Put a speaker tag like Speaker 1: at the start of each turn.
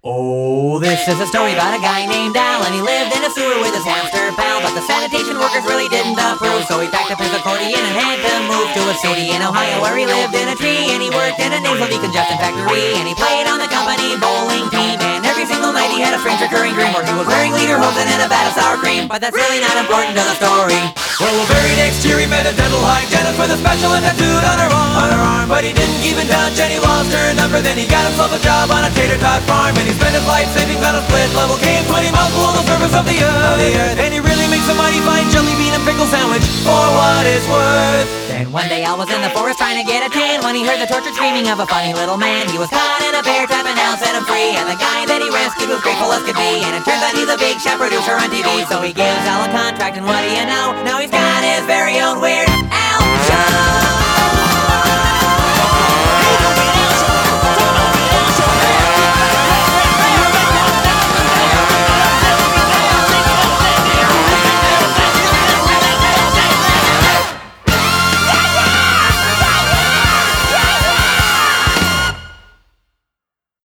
Speaker 1: Oh, this is a story about a guy named Al, and he lived in a sewer with his hamster pal. But the sanitation workers really didn't approve, so he packed up his accordion and had to move to a city in Ohio where he lived in a tree. And he worked in a nasal decongestant factory, and he played on the company bowling team. And every single night he had a strange recurring dream where he was wearing lederhosen and a vat of sour cream. But that's really not important to the story.
Speaker 2: Well, the very next year he met a dental hygienist with a spatula tattooed on her arm. But he didn't keep in touch and he lost her number. Then he got himself a job on a tater tot farm, and he spent his life savings on a split level cave 20 miles below the surface of the earth. And he really makes a mighty fine jelly bean and pickle sandwich for what it's worth.
Speaker 1: Then one day Al was in the forest trying to get a tan when he heard the tortured screaming of a funny little man. He was caught in a bear trap and Al set him free, and the guy that he rescued was grateful as could be. And it turns out he's a big shot producer on TV, so he gives Al a contract, and what do you know? Now he's got his very own weird